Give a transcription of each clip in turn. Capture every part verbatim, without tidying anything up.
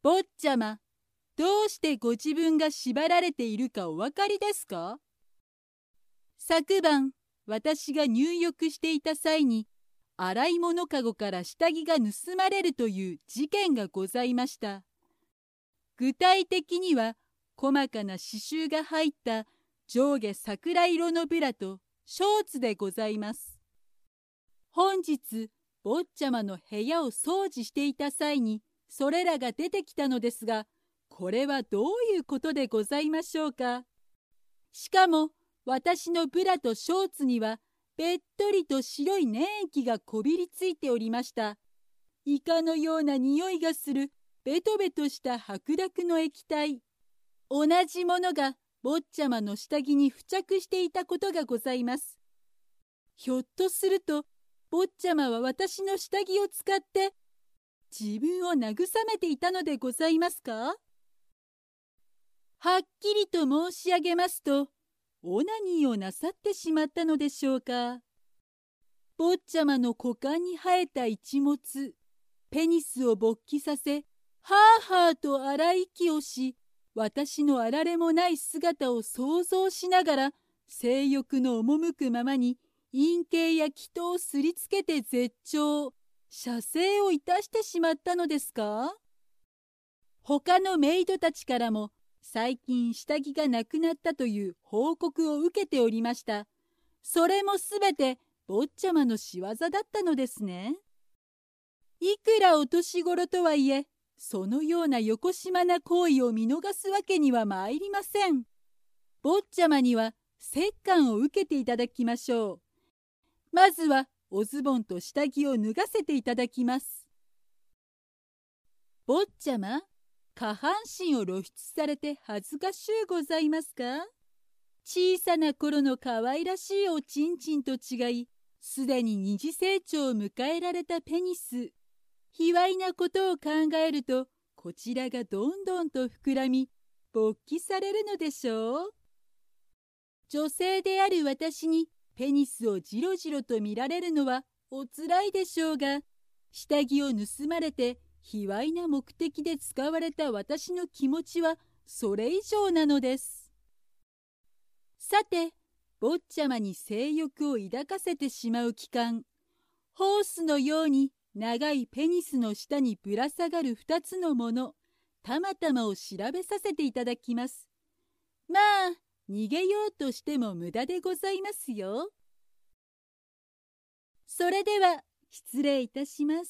坊ちゃま、どうしてご自分が縛られているかお分かりですか？昨晩、私が入浴していた際に、洗い物かごから下着が盗まれるという事件がございました。具体的には、細かな刺繍が入った上下桜色のブラとショーツでございます。本日、坊ちゃまの部屋を掃除していた際に、それらが出てきたのですが、これはどういうことでございましょうか。しかも、私のブラとショーツには、べっとりと白い粘液がこびりついておりました。イカのような匂いがするベトベトした白濁の液体。同じものが坊ちゃまの下着に付着していたことがございます。ひょっとすると、坊ちゃまは私の下着を使って自分を慰めていたのでございますか？はっきりと申し上げますと、オナニーをなさってしまったのでしょうか。坊ちゃまの股間に生えた一物、ペニスを勃起させ、はあはあと荒い息をし、私のあられもない姿を想像しながら、性欲の赴くままに、陰茎や気筒をすりつけて絶頂、射精をいたしてしまったのですか？他のメイドたちからも、最近下着がなくなったという報告を受けておりました。それもすべて坊ちゃまの仕業だったのですね。いくらお年頃とはいえ、そのようなよこしまな行為を見逃すわけにはまいりません。坊ちゃまには折檻を受けていただきましょう。まずはおズボンと下着を脱がせていただきます。坊ちゃま、下半身を露出されて恥ずかしゅうございますか？小さな頃の可愛らしいおちんちんと違い、すでに二次成長を迎えられたペニス。卑猥なことを考えると、こちらがどんどんと膨らみ、勃起されるのでしょう。女性である私にペニスをじろじろと見られるのはおつらいでしょうが、下着を盗まれて卑猥な目的で使われた私の気持ちはそれ以上なのです。さて、坊ちゃまに性欲を抱かせてしまう期間、ホースのように長いペニスの下にぶら下がる二つのもの、たまたまを調べさせていただきます。まあ、逃げようとしても無駄でございますよ。それでは、失礼いたします。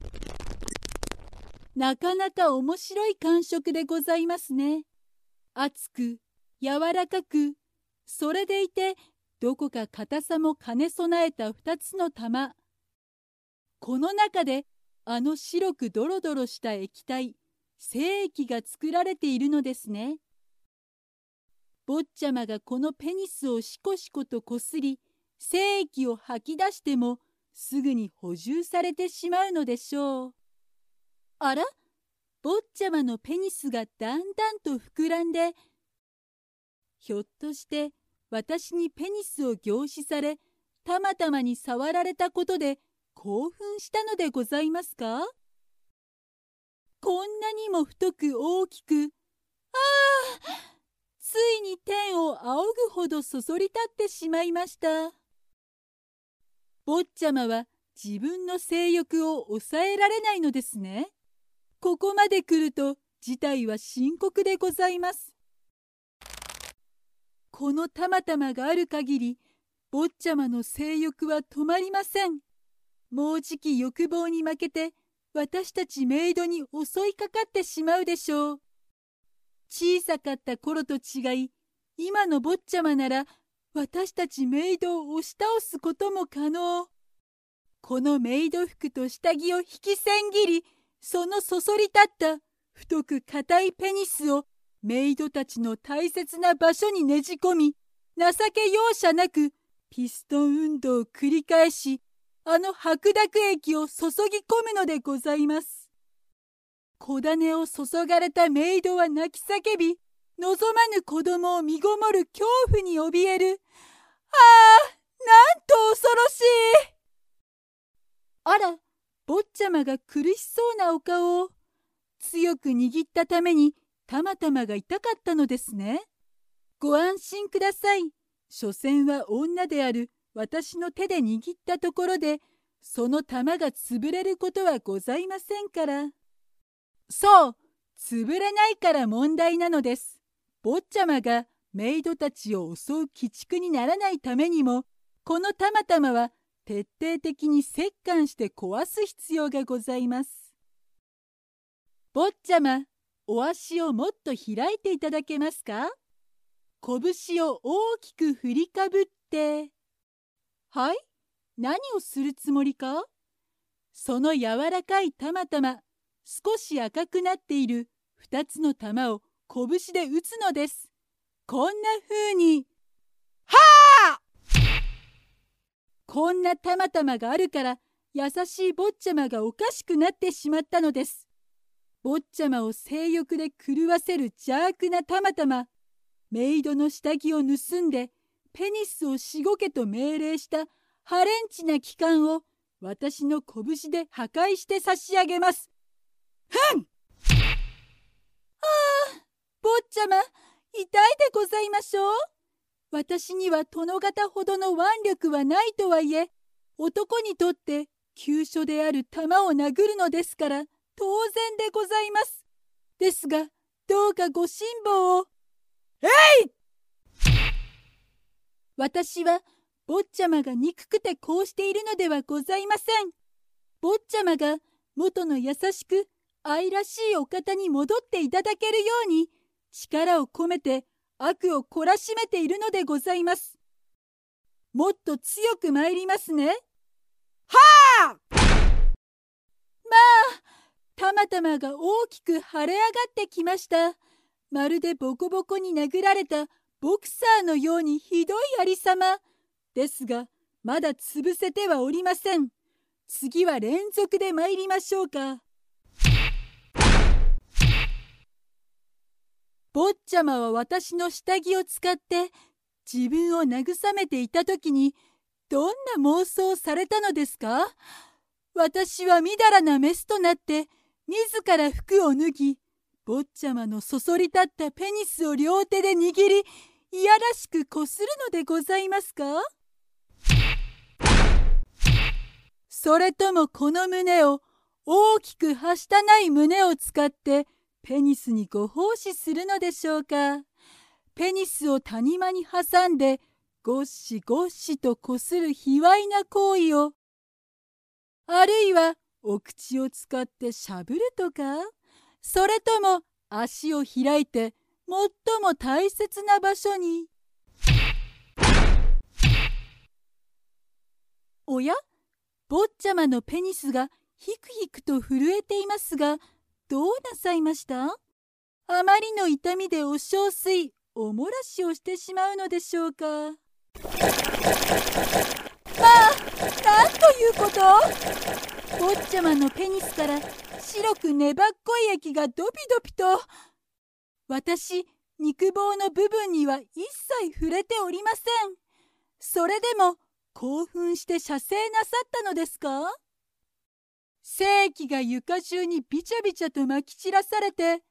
なかなか面白い感触でございますね。熱く、柔らかく、それでいて、どこか硬さも兼ね備えた二つの玉。この中で、あの白くドロドロした液体、精液が作られているのですね。坊ちゃまがこのペニスをしこしことこすり、精液を吐き出しても、すぐに補充されてしまうのでしょう。あら、坊ちゃまのペニスがだんだんと膨らんで、ひょっとして私にペニスを凝視され、たまたまに触られたことで興奮したのでございますか？こんなにも太く大きく、ああ、ついに天を仰ぐほどそそり立ってしまいました。坊ちゃまは自分の性欲を抑えられないのですね。ここまで来ると事態は深刻でございます。このたまたまがある限り、坊ちゃまの性欲は止まりません。もうじき欲望に負けて、私たちメイドに襲いかかってしまうでしょう。小さかった頃と違い、今の坊ちゃまなら、私たちメイドを押し倒すことも可能。このメイド服と下着を引き千切り、そのそそり立った太く硬いペニスをメイドたちの大切な場所にねじ込み、情け容赦なくピストン運動を繰り返し、あの白濁液を注ぎ込むのでございます。小種を注がれたメイドは泣き叫び、望まぬ子供を身ごもる恐怖に怯える。ああ、なんと恐ろしい。あら、坊ちゃまが苦しそうなお顔を。 強く握ったためにたまたまが痛かったのですね。ご安心ください。所詮は女である私の手で握ったところで、その玉が潰れることはございませんから。そう、潰れないから問題なのです。坊ちゃまがメイドたちを襲う鬼畜にならないためにも、このたまたまは徹底的に折檻して壊す必要がございます。坊ちゃま、お足をもっと開いていただけますか？拳を大きく振りかぶって。はい？何をするつもりか？その柔らかいたまたま、少し赤くなっている二つの玉を拳で打つのです。こんな風に。はあ！こんなたまたまがあるから、優しい坊ちゃまがおかしくなってしまったのです。坊ちゃまを性欲で狂わせる邪悪なたまたま、メイドの下着を盗んでペニスをしごけと命令したハレンチな機関を私の拳で破壊して差し上げます。ふん！ああ、坊ちゃま、痛いでございましょう。私には殿方ほどの腕力はないとはいえ、男にとって急所である玉を殴るのですから当然でございます。ですが、どうかご辛抱を。えい！私は坊ちゃまが憎くてこうしているのではございません。坊ちゃまが元の優しく愛らしいお方に戻っていただけるように力を込めて悪を懲らしめているのでございます。もっと強く参りますね。はあ！まあ、たまたまが大きく腫れ上がってきました。まるでボコボコに殴られたボクサーのようにひどいありさま。ですが、まだ潰せてはおりません。次は連続で参りましょうか。坊ちゃまは私の下着を使って自分を慰めていたときにどんな妄想をされたのですか？私はみだらなメスとなって自ら服を脱ぎ、坊ちゃまのそそり立ったペニスを両手で握り、いやらしくこするのでございますか？それともこの胸を、大きくはしたない胸を使ってペニスにご奉仕するのでしょうか？ペニスを谷間に挟んでゴッシゴッシとこする卑猥な行為を、あるいはお口を使ってしゃぶるとか、それとも足を開いて最も大切な場所に。おや？坊ちゃまのペニスがひくひくと震えていますが、どうなさいました？あまりの痛みでお小水、おもらしをしてしまうのでしょうか。まあ、なんということ！坊ちゃまのペニスから白く粘っこい液がドピドピと。私、肉棒の部分には一切触れておりません。それでも興奮して射精なさったのですか？精液が床中にびちゃびちゃとまき散らされて、ああ、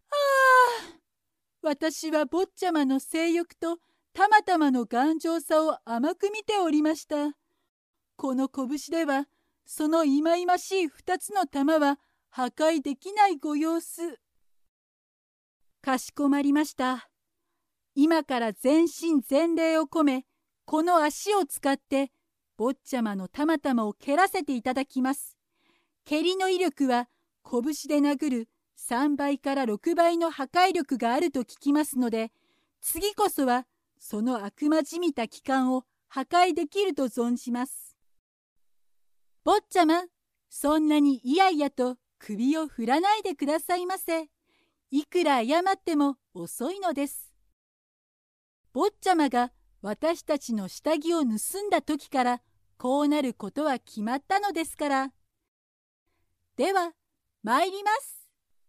私は坊ちゃまの性欲とたまたまの頑丈さを甘く見ておりました。この拳ではそのいまいましい二つの玉は破壊できないご様子。かしこまりました。今から全身全霊を込め、この足を使って坊ちゃまのたまたまを蹴らせていただきます。蹴りの威力は拳で殴るさんばいからろくばいの破壊力があると聞きますので、次こそはその悪魔じみた器官を破壊できると存じます。坊ちゃま、そんなにいやいやと首を振らないでくださいませ。いくら謝っても遅いのです。坊ちゃまが私たちの下着を盗んだ時からこうなることは決まったのですから。では参ります。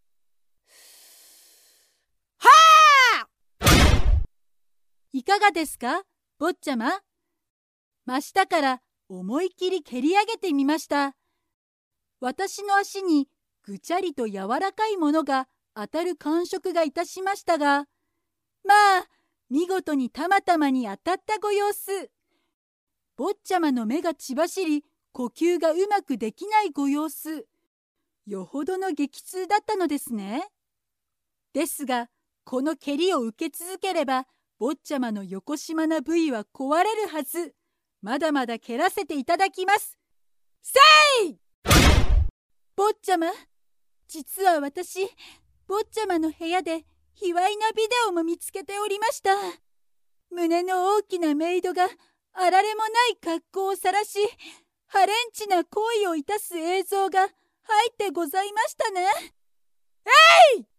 はあ！いかがですか、坊ちゃま？真下から思い切り蹴り上げてみました。私の足にぐちゃりと柔らかいものが当たる感触がいたしましたが、まあ見事にたまたまに当たったご様子。坊ちゃまの目が血走り、呼吸がうまくできないご様子。よほどの激痛だったのですね。ですが、この蹴りを受け続ければ、坊ちゃまのよこしまな部位は壊れるはず。まだまだ蹴らせていただきます。せい！坊ちゃま、実は私、坊ちゃまの部屋で卑猥なビデオも見つけておりました。胸の大きなメイドがあられもない格好をさらし、ハレンチな行為をいたす映像が入ってございましたね。えい！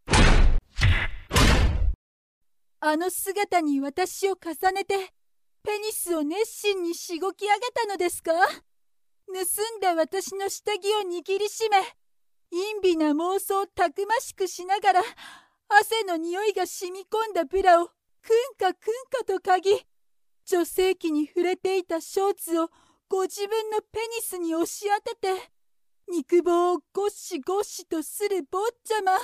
あの姿に私を重ねて、ペニスを熱心にしごき上げたのですか？盗んだ私の下着を握りしめ、陰微な妄想をたくましくしながら、汗の匂いが染み込んだブラをくんかくんかと嗅ぎ、女性器に触れていたショーツをご自分のペニスに押し当てて、肉棒をゴシゴシとする坊ちゃま。ああ、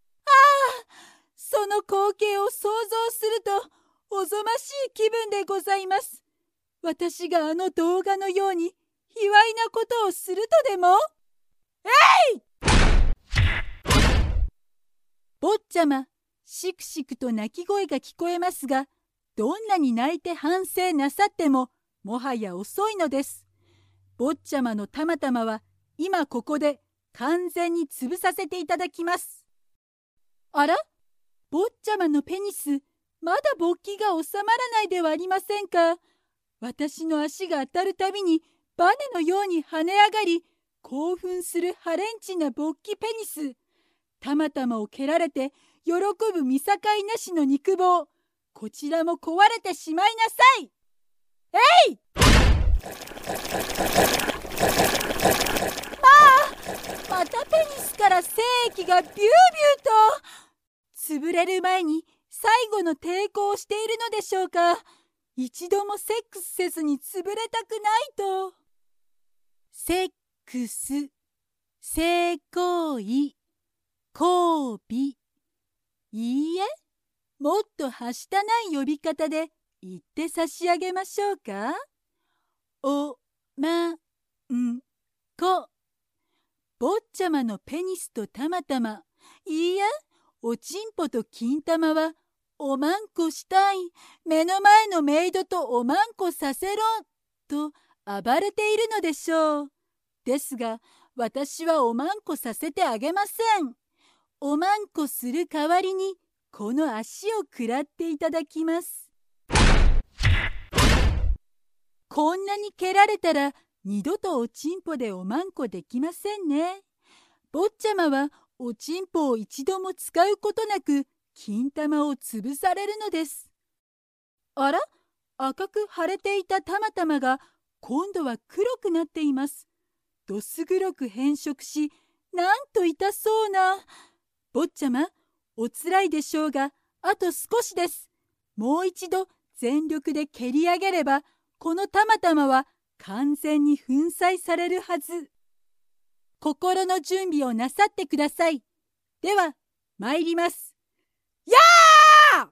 その光景を想像するとおぞましい気分でございます。私があの動画のように卑猥なことをするとでも？えい！坊ちゃま、しくしくと泣き声が聞こえますが、どんなに泣いて反省なさっても、もはや遅いのです。坊ちゃまのたまたまは、今ここで完全に潰させていただきます。あら？坊ちゃまのペニス、まだ勃起が収まらないではありませんか。私の足が当たるたびに、バネのように跳ね上がり、興奮するハレンチな勃起ペニス。たまたまを蹴られて、喜ぶ見境なしの肉棒。こちらも壊れてしまいなさい。えい！まあ、またペニスから精液がビュービューと。潰れる前に最後の抵抗をしているのでしょうか。一度もセックスせずに潰れたくないと。セックス、性行為、交尾。いいえ、もっとはしたない呼び方で言って差し上げましょうか。おまんこ。坊ちゃまのペニスとたまたま、いいえ、おちんぽと金玉はおまんこしたい、目の前のメイドとおまんこさせろと暴れているのでしょう。ですが私はおまんこさせてあげません。おまんこする代わりにこの足を食らっていただきます。こんなに蹴られたら二度とおちんぽでおまんこできませんね。坊ちゃまはおちんぽを一度も使うことなく金玉を潰されるのです。あら、赤く腫れていたたまたまが今度は黒くなっています。どす黒く変色し、なんと痛そうな。坊ちゃま、おつらいでしょうが、あと少しです。もう一度全力で蹴り上げれば、このたまたまは完全に粉砕されるはず。心の準備をなさってください。では、参ります。やー！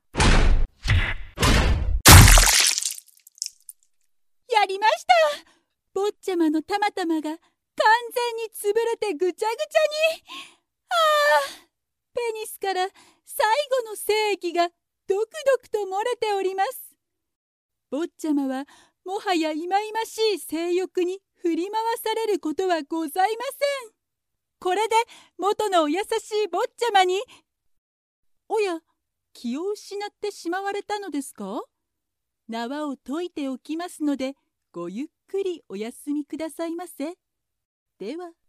やりました！坊ちゃまのたまたまが完全に潰れてぐちゃぐちゃに。ああ、ペニスから最後の精液がドクドクと漏れております。坊ちゃまはもはやいまいましい性欲に振り回されることはございません。これで元のお優しい坊ちゃまに。おや、気を失ってしまわれたのですか？縄を解いておきますので、ごゆっくりお休みくださいませ。では。